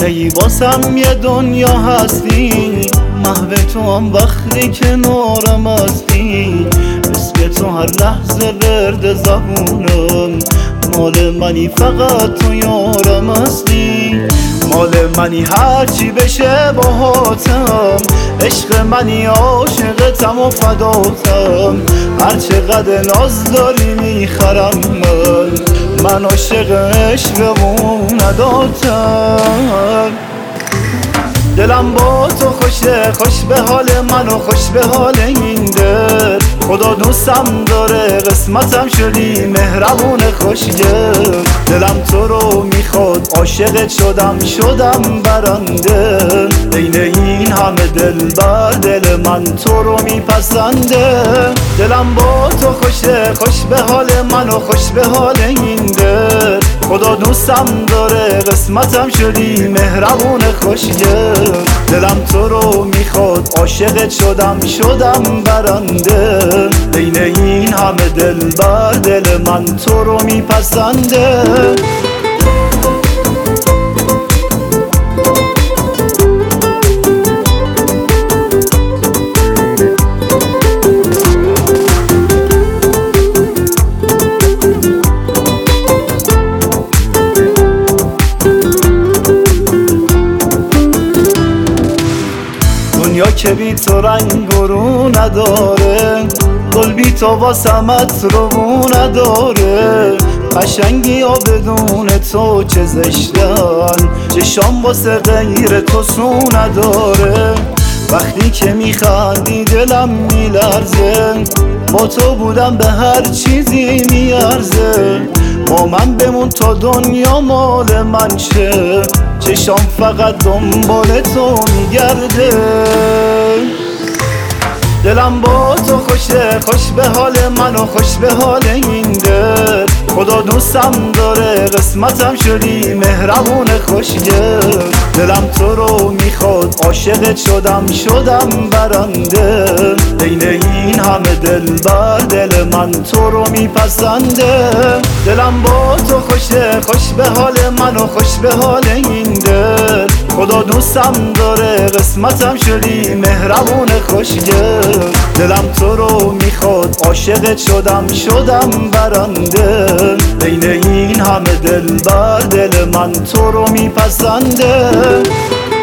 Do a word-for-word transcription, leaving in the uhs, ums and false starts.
ای واسم یه دنیا هستی، محو تو هم وقتی کنارم هستی. اسم تو هر لحظه ورد زبونم، مال منی فقط تو یارم هستی. مال منی هرچی بشه باهاتم، عشق منی عاشقتم و فداتم. هر چقدر ناز داری میخرم من، من عاشق عشقمون نداتم. دلم با تو خوشه، خوش به حال من و خوش به حال این دل. خدا دوستم داره، قسمتم شدی مهربون خوشگل. دلم تو رو میخواد، عاشقت شدم شدم برنده. بین این همه دل بر دل من تو رو میپسنده. دلم با تو خوشه، خوش به حال من و خوش به حال این دل. خدا دوستم داره، قسمتم شدی مهربون خوشگل. دلم تو رو میخواد، عاشقت شدم شدم برنده. بین این همه دل بر دل من تو رو میپسنده. دنیا که بی تو رنگ برو نداره، گل بی تو واسمت رو نداره. قشنگی ها بدون تو چه زشتن، چشام واسه غیر تو سو نداره. وقتی که میخندی دلم میلرزه، با تو بودم به هر چیزی میارزه. با من بمون تا دنیا مال من شه، چشام فقط دنبال تو میگرده. دلم با تو خوشه، خوش به حال من و خوش به حال این دل. خدا دوستم داره، قسمتم شدی مهربون خوشگل. دلم تو رو میخواد، عاشقت شدم شدم برنده. بین این همه دل بر دل من تو رو میپسنده. دلم با تو خوشه، خوش به حال من و خوش به حال این دل. خدا دوستم داره، قسمتم شدی مهربون خوشگل. دلم تو رو میخواد، عاشقت شدم شدم برنده. بین این همه دل بر دل من تو رو میپسنده.